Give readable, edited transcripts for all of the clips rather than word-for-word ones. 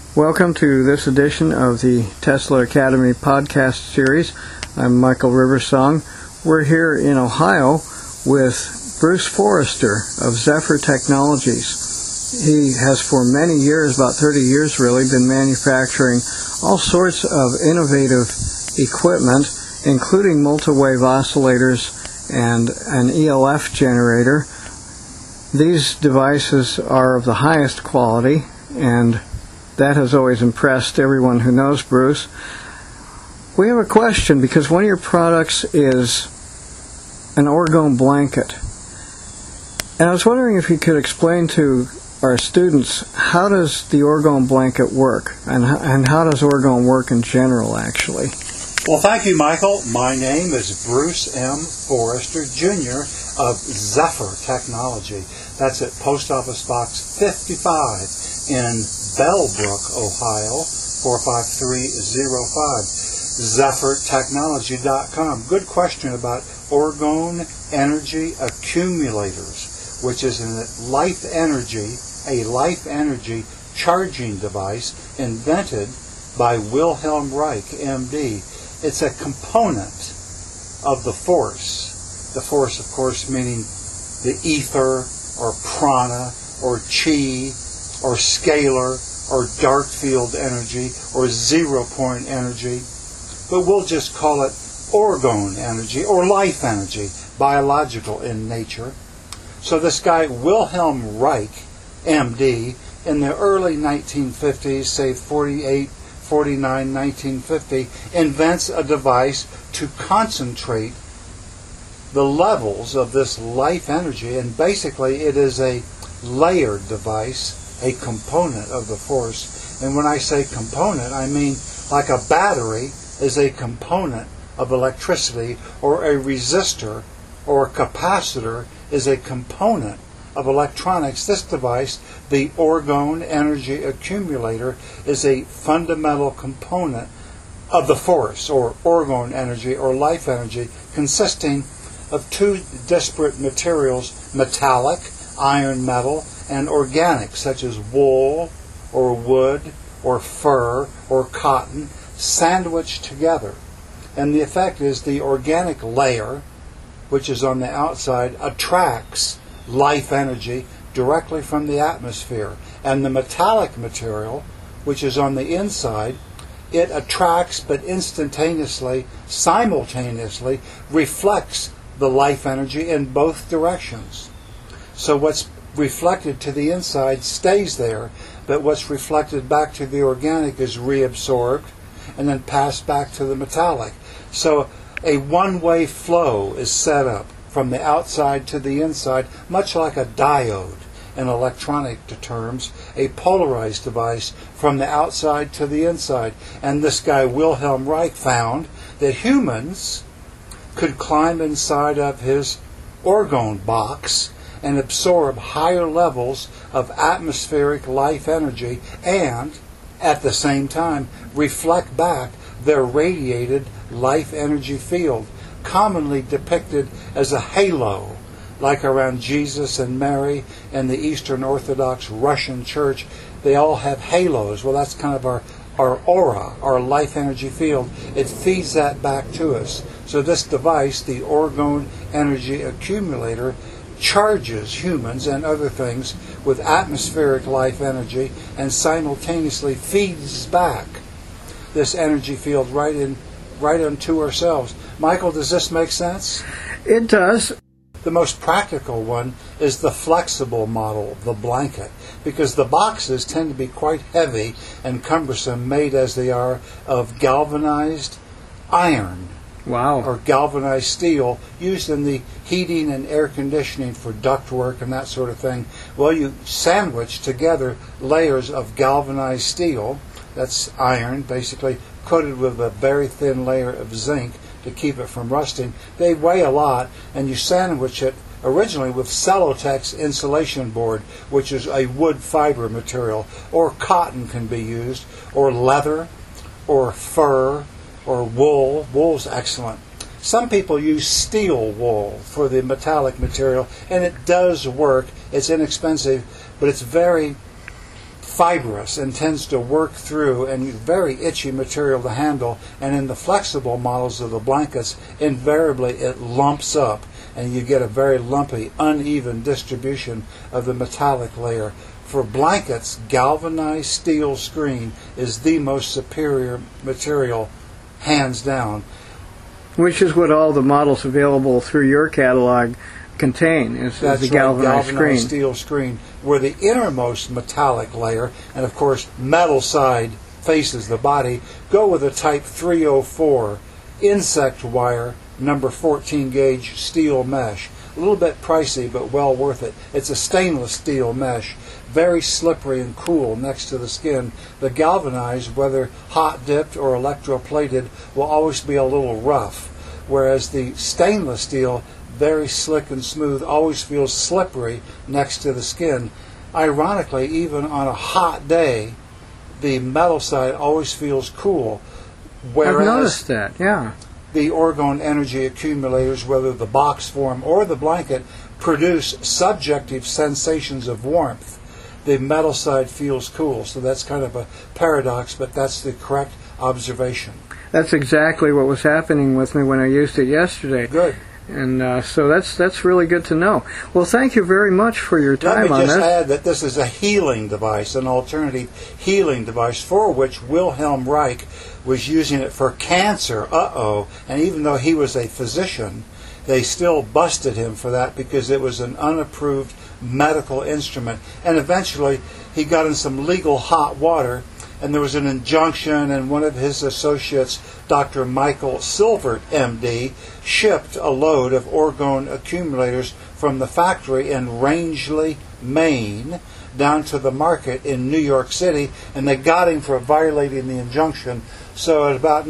Welcome to this edition of the Tesla Academy podcast series. I'm Michael Riversong. We're here in Ohio with Bruce Forrester of Zephyr Technologies. He has for many years, about 30 years really, been manufacturing all sorts of innovative equipment, including multi-wave oscillators and an ELF generator. These devices are of the highest quality, and that has always impressed everyone who knows Bruce. We have a question because one of your products is an orgone blanket. And I was wondering if you could explain to our students, how does the orgone blanket work? And how does orgone work in general, actually? Well, thank you, Michael. My name is Bruce M. Forrester, Jr. of Zephyr Technology. That's at Post Office Box 55 in Bellbrook, Ohio, 45305. ZephyrTechnology.com. Good question about orgone energy accumulators, which is a life energy charging device invented by Wilhelm Reich, MD. It's a component of the force. The force, of course, meaning the ether or prana or chi or scalar or dark field energy or 0 point energy. But we'll just call it orgone energy or life energy, biological in nature. So this guy, Wilhelm Reich, MD, in the early 1950s, say 48, 49, 1950, invents a device to concentrate the levels of this life energy, and basically it is a layered device, a component of the force. And when I say component, I mean like a battery is a component of electricity, or a resistor or a capacitor is a component of electronics. This device, the orgone energy accumulator, is a fundamental component of the force, or orgone energy, or life energy, consisting of two disparate materials, metallic, iron metal, and organic, such as wool, or wood, or fur, or cotton, sandwiched together. And the effect is the organic layer, which is on the outside, attracts life energy directly from the atmosphere. And the metallic material, which is on the inside, it attracts but instantaneously, simultaneously, reflects the life energy in both directions. So what's reflected to the inside stays there, but what's reflected back to the organic is reabsorbed and then passed back to the metallic. So a one-way flow is set up from the outside to the inside, much like a diode in electronic terms, a polarized device from the outside to the inside. And this guy, Wilhelm Reich, found that humans could climb inside of his orgone box and absorb higher levels of atmospheric life energy and, at the same time, reflect back their radiated life energy field, commonly depicted as a halo, like around Jesus and Mary and the Eastern Orthodox Russian Church. They all have halos. Well, that's kind of our aura, our life energy field. It feeds that back to us. So this device, the orgone energy accumulator, charges humans and other things with atmospheric life energy and simultaneously feeds back this energy field right into ourselves. Michael, does this make sense? It does. The most practical one is the flexible model, the blanket, because the boxes tend to be quite heavy and cumbersome, made as they are of galvanized iron. Wow. Or galvanized steel, used in the heating and air conditioning for ductwork and that sort of thing. Well, you sandwich together layers of galvanized steel, that's iron, basically coated with a very thin layer of zinc to keep it from rusting. They weigh a lot, and you sandwich it originally with Celotex insulation board, which is a wood fiber material, or cotton can be used, or leather, or fur, or wool. Wool's excellent. Some people use steel wool for the metallic material, and it does work. It's inexpensive, but it's very fibrous and tends to work through, and very itchy material to handle. And in the flexible models of the blankets, invariably it lumps up, and you get a very lumpy, uneven distribution of the metallic layer. For blankets, galvanized steel screen is the most superior material, hands down. Which is what all the models available through your catalog contain, is the galvanized screen. Steel screen, where the innermost metallic layer, and of course metal side faces the body, go with a type 304 insect wire, number 14 gauge steel mesh. A little bit pricey, but well worth it. It's a stainless steel mesh, very slippery and cool next to the skin. The galvanized, whether hot dipped or electroplated, will always be a little rough, whereas the stainless steel, very slick and smooth, always feels slippery next to the skin. Ironically, even on a hot day, the metal side always feels cool. Whereas I've noticed that, yeah. The Orgone energy accumulators, whether the box form or the blanket, produce subjective sensations of warmth. The metal side feels cool, so that's kind of a paradox, but that's the correct observation. That's exactly what was happening with me when I used it yesterday. Good. And so that's really good to know. Well, thank you very much for your time on this. Let me just add that this is a healing device, an alternative healing device, for which Wilhelm Reich was using it for cancer. And even though he was a physician, they still busted him for that because it was an unapproved medical instrument. And eventually he got in some legal hot water, and there was an injunction, and one of his associates, Dr. Michael Silvert, MD, shipped a load of Orgone accumulators from the factory in Rangeley, Maine, down to the market in New York City, and they got him for violating the injunction. So at about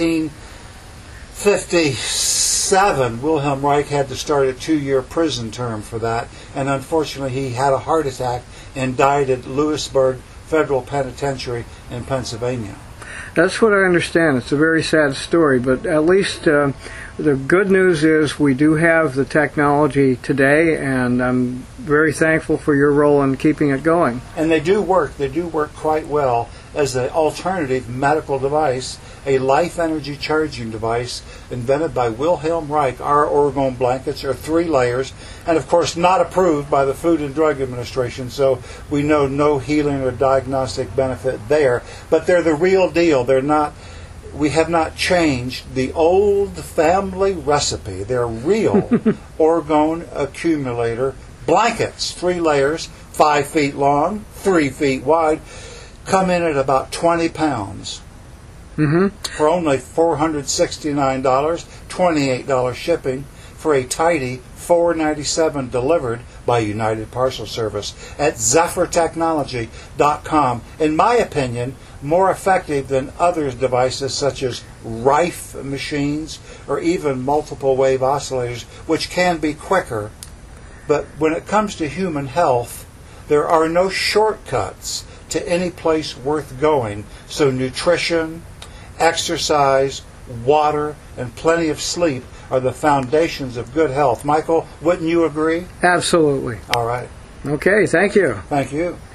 1957, Wilhelm Reich had to start a 2-year prison term for that, and unfortunately he had a heart attack and died at Lewisburg Federal Penitentiary in Pennsylvania. That's what I understand. It's a very sad story, but at least the good news is we do have the technology today, and I'm very thankful for your role in keeping it going. And they do work. They do work quite well as an alternative medical device, a life energy charging device invented by Wilhelm Reich. Our Orgone blankets are 3 layers, and of course not approved by the Food and Drug Administration, so we know no healing or diagnostic benefit there. But they're the real deal. They're not. We have not changed the old family recipe. They're real Orgone accumulator blankets, 3 layers, 5 feet long, 3 feet wide, come in at about 20 pounds. For only $469, $28 shipping, for a tidy $497 delivered by United Parcel Service at zephyrtechnology.com. In my opinion, more effective than other devices such as Rife machines or even multiple wave oscillators, which can be quicker. But when it comes to human health, there are no shortcuts to any place worth going. So nutrition, exercise, water, and plenty of sleep are the foundations of good health. Michael, wouldn't you agree? Absolutely. All right. Okay, thank you. Thank you.